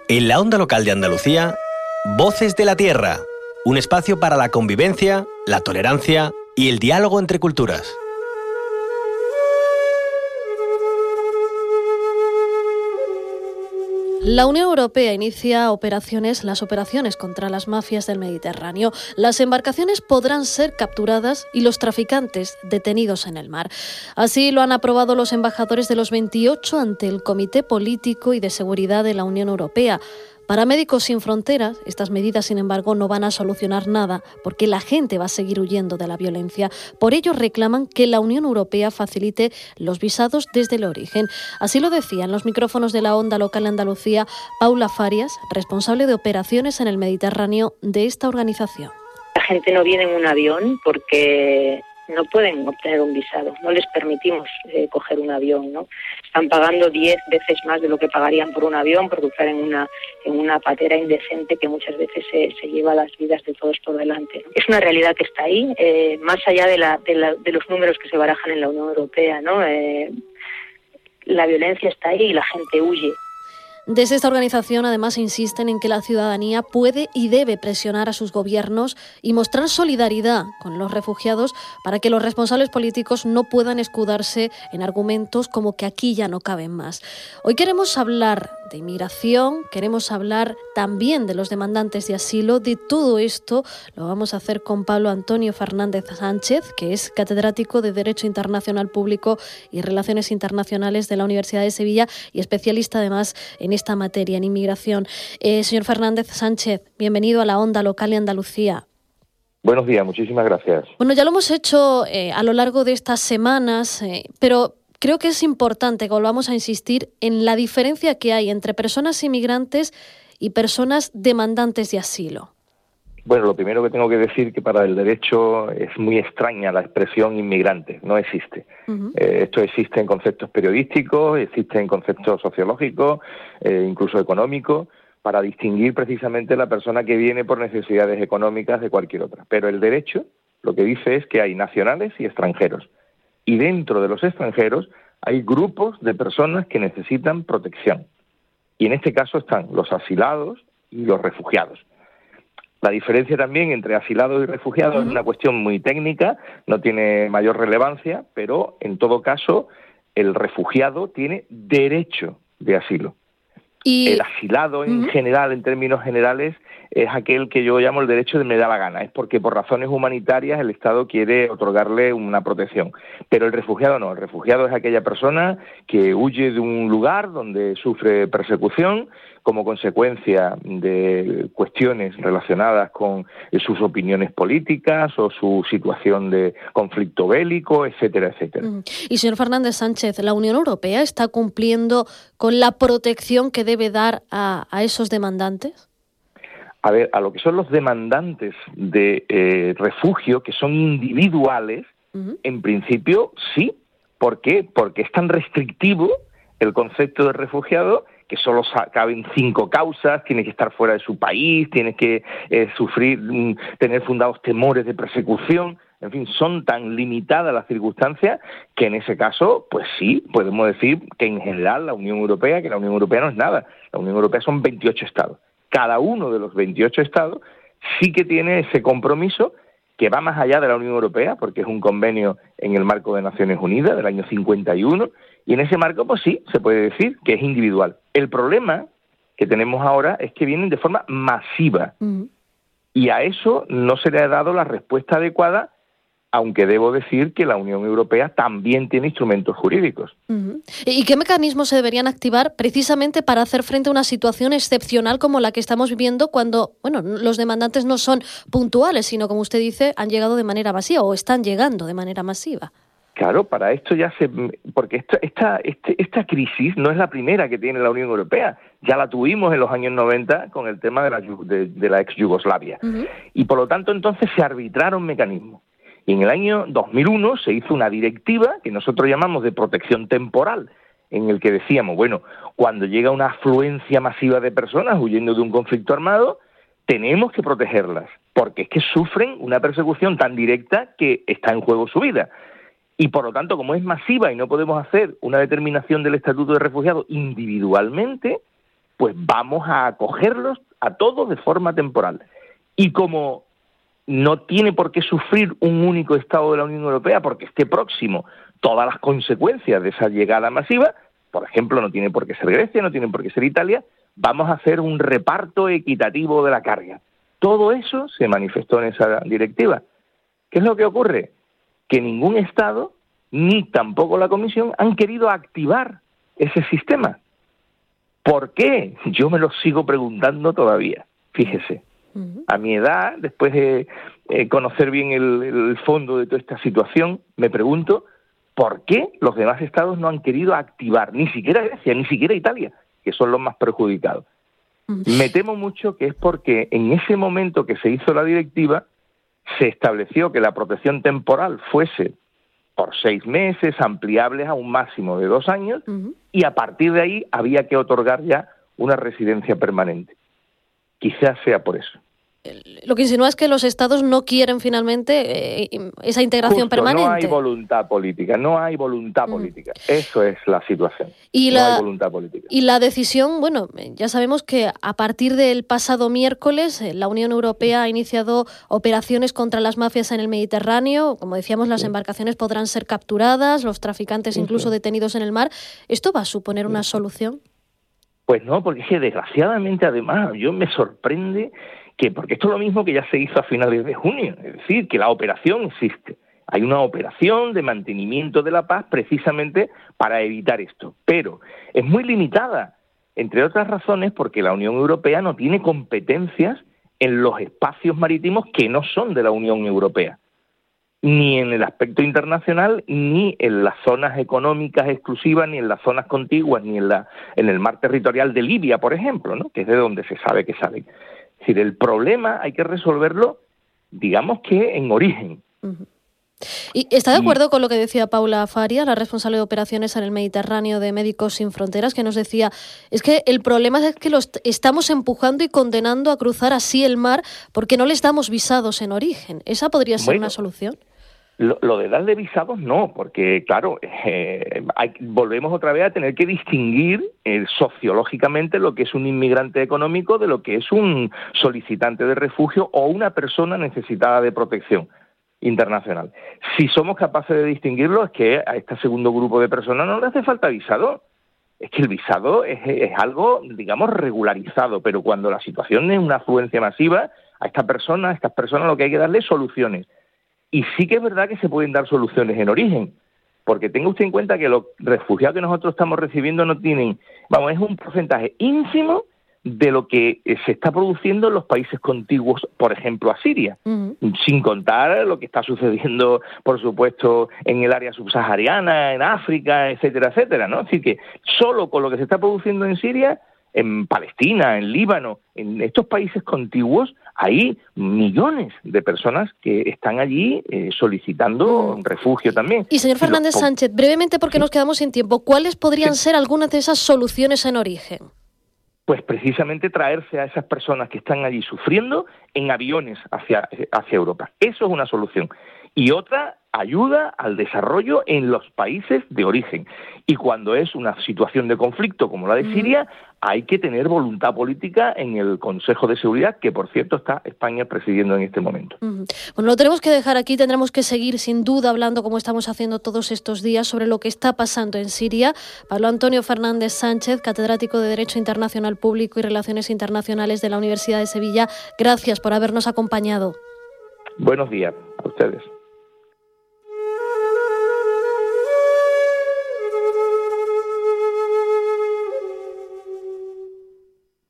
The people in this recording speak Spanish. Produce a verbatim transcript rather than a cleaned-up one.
En la onda local de Andalucía, Voces de la Tierra, un espacio para la convivencia, la tolerancia y el diálogo entre culturas. La Unión Europea inicia operaciones, las operaciones contra las mafias del Mediterráneo. Las embarcaciones podrán ser capturadas y los traficantes detenidos en el mar. Así lo han aprobado los embajadores de los veintiocho ante el Comité Político y de Seguridad de la Unión Europea. Para Médicos Sin Fronteras, estas medidas, sin embargo, no van a solucionar nada, porque la gente va a seguir huyendo de la violencia. Por ello, reclaman que la Unión Europea facilite los visados desde el origen. Así lo decía en los micrófonos de la onda local de Andalucía Paula Farias, responsable de operaciones en el Mediterráneo de esta organización. La gente no viene en un avión porque no pueden obtener un visado, no les permitimos eh, coger un avión, ¿no? Están pagando diez veces más de lo que pagarían por un avión por cruzar en una en una patera indecente que muchas veces se, se lleva las vidas de todos por delante, ¿no? Es una realidad que está ahí, eh, más allá de, la, de, la, de los números que se barajan en la Unión Europea, ¿no? Eh, la violencia está ahí y la gente huye. Desde esta organización, además, insisten en que la ciudadanía puede y debe presionar a sus gobiernos y mostrar solidaridad con los refugiados para que los responsables políticos no puedan escudarse en argumentos como que aquí ya no caben más. Hoy queremos hablar de inmigración, queremos hablar también de los demandantes de asilo. De todo esto lo vamos a hacer con Pablo Antonio Fernández Sánchez, que es catedrático de Derecho Internacional Público y Relaciones Internacionales de la Universidad de Sevilla y especialista además en esta materia, en inmigración. Eh, señor Fernández Sánchez, bienvenido a la onda local de Andalucía. Buenos días, muchísimas gracias. Bueno, ya lo hemos hecho eh, a lo largo de estas semanas, eh, pero creo que es importante que volvamos a insistir en la diferencia que hay entre personas inmigrantes y personas demandantes de asilo. Bueno, lo primero que tengo que decir que para el derecho es muy extraña la expresión inmigrante, no existe. Uh-huh. Eh, esto existe en conceptos periodísticos, existe en conceptos sociológicos, eh, incluso económicos, para distinguir precisamente la persona que viene por necesidades económicas de cualquier otra. Pero el derecho lo que dice es que hay nacionales y extranjeros. Y dentro de los extranjeros hay grupos de personas que necesitan protección. Y en este caso están los asilados y los refugiados. La diferencia también entre asilados y refugiados uh-huh. es una cuestión muy técnica, no tiene mayor relevancia, pero en todo caso el refugiado tiene derecho de asilo. Y el asilado en uh-huh. general, en términos generales, es aquel que yo llamo el derecho de me da la gana. Es porque por razones humanitarias el Estado quiere otorgarle una protección. Pero el refugiado no. El refugiado es aquella persona que huye de un lugar donde sufre persecución como consecuencia de cuestiones relacionadas con sus opiniones políticas o su situación de conflicto bélico, etcétera, etcétera. Uh-huh. Y señor Fernández Sánchez, ¿la Unión Europea está cumpliendo con la protección que debe dar a, a esos demandantes? A ver, a lo que son los demandantes de eh, refugio, que son individuales, uh-huh. en principio sí. ¿Por qué? Porque es tan restrictivo el concepto de refugiado que solo caben cinco causas, tiene que estar fuera de su país, tiene que eh, sufrir, mm, tener fundados temores de persecución. En fin, son tan limitadas las circunstancias que en ese caso, pues sí, podemos decir que en general la Unión Europea, que la Unión Europea no es nada, la Unión Europea son veintiocho estados. Cada uno de los veintiocho estados sí que tiene ese compromiso que va más allá de la Unión Europea, porque es un convenio en el marco de Naciones Unidas del año cincuenta y uno, y en ese marco, pues sí, se puede decir que es individual. El problema que tenemos ahora es que vienen de forma masiva, uh-huh. y a eso no se le ha dado la respuesta adecuada, aunque debo decir que la Unión Europea también tiene instrumentos jurídicos. Uh-huh. ¿Y qué mecanismos se deberían activar precisamente para hacer frente a una situación excepcional como la que estamos viviendo cuando, bueno, los demandantes no son puntuales, sino, como usted dice, han llegado de manera masiva o están llegando de manera masiva? Claro, para esto ya se... Porque esta, esta, este, esta crisis no es la primera que tiene la Unión Europea. Ya la tuvimos en los años noventa con el tema de la, de, de la ex Yugoslavia. Uh-huh. Y por lo tanto, entonces, se arbitraron mecanismos. Y en el año dos mil uno se hizo una directiva que nosotros llamamos de protección temporal, en el que decíamos, bueno, cuando llega una afluencia masiva de personas huyendo de un conflicto armado, tenemos que protegerlas, porque es que sufren una persecución tan directa que está en juego su vida. Y por lo tanto, como es masiva y no podemos hacer una determinación del Estatuto de Refugiado individualmente, pues vamos a acogerlos a todos de forma temporal. Y como no tiene por qué sufrir un único Estado de la Unión Europea porque esté próximo todas las consecuencias de esa llegada masiva, por ejemplo, no tiene por qué ser Grecia, no tiene por qué ser Italia, vamos a hacer un reparto equitativo de la carga. Todo eso se manifestó en esa directiva. ¿Qué es lo que ocurre? Que ningún Estado, ni tampoco la Comisión, han querido activar ese sistema. ¿Por qué? Yo me lo sigo preguntando todavía. Fíjese, a mi edad, después de eh, conocer bien el, el fondo de toda esta situación, me pregunto por qué los demás Estados no han querido activar, ni siquiera Grecia, ni siquiera Italia, que son los más perjudicados. Me temo mucho que es porque en ese momento que se hizo la directiva, se estableció que la protección temporal fuese por seis meses, ampliables a un máximo de dos años, uh-huh. y a partir de ahí había que otorgar ya una residencia permanente. Quizás sea por eso. Lo que insinúa es que los Estados no quieren finalmente eh, esa integración Justo, permanente. No hay voluntad política, no hay voluntad mm. política. Eso es la situación. Y no la, hay voluntad política. Y la decisión, bueno, ya sabemos que a partir del pasado miércoles la Unión Europea ha iniciado operaciones contra las mafias en el Mediterráneo. Como decíamos, las sí. embarcaciones podrán ser capturadas, los traficantes sí, incluso sí. detenidos en el mar. ¿Esto va a suponer sí. una solución? Pues no, porque es que desgraciadamente, además, yo me sorprende que, porque esto es lo mismo que ya se hizo a finales de junio, es decir, que la operación existe. Hay una operación de mantenimiento de la paz precisamente para evitar esto, pero es muy limitada, entre otras razones porque la Unión Europea no tiene competencias en los espacios marítimos que no son de la Unión Europea, ni en el aspecto internacional, ni en las zonas económicas exclusivas, ni en las zonas contiguas, ni en, la, en el mar territorial de Libia, por ejemplo, ¿no? Que es de donde se sabe que salen. Es decir, el problema hay que resolverlo, digamos que en origen. Uh-huh. ¿Y está de acuerdo y... con lo que decía Paula Faria, la responsable de operaciones en el Mediterráneo de Médicos Sin Fronteras, que nos decía, es que el problema es que los estamos empujando y condenando a cruzar así el mar porque no les damos visados en origen? ¿Esa podría ser bueno, una solución? Lo, lo de darle visados no, porque claro, eh, hay, volvemos otra vez a tener que distinguir eh, sociológicamente lo que es un inmigrante económico de lo que es un solicitante de refugio o una persona necesitada de protección internacional. Si somos capaces de distinguirlo, es que a este segundo grupo de personas no le hace falta visado. Es que el visado es, es algo, digamos, regularizado, pero cuando la situación es una afluencia masiva, a esta persona, a estas personas lo que hay que darle es soluciones. Y sí que es verdad que se pueden dar soluciones en origen, porque tenga usted en cuenta que los refugiados que nosotros estamos recibiendo no tienen, vamos, es un porcentaje ínfimo de lo que se está produciendo en los países contiguos, por ejemplo, a Siria, uh-huh. sin contar lo que está sucediendo, por supuesto, en el área subsahariana, en África, etcétera, etcétera, ¿no? Es decir, que solo con lo que se está produciendo en Siria, en Palestina, en Líbano, en estos países contiguos, hay millones de personas que están allí eh, solicitando mm. refugio también. Y señor Fernández Los... Sánchez, brevemente porque nos quedamos sin tiempo, ¿cuáles podrían sí. ser algunas de esas soluciones en origen? Pues precisamente traerse a esas personas que están allí sufriendo en aviones hacia, hacia Europa. Eso es una solución. Y otra, ayuda al desarrollo en los países de origen. Y cuando es una situación de conflicto como la de Siria, hay que tener voluntad política en el Consejo de Seguridad, que por cierto está España presidiendo en este momento. Uh-huh. Bueno, lo tenemos que dejar aquí, tendremos que seguir sin duda hablando como estamos haciendo todos estos días sobre lo que está pasando en Siria. Pablo Antonio Fernández Sánchez, catedrático de Derecho Internacional Público y Relaciones Internacionales de la Universidad de Sevilla, gracias por habernos acompañado. Buenos días a ustedes.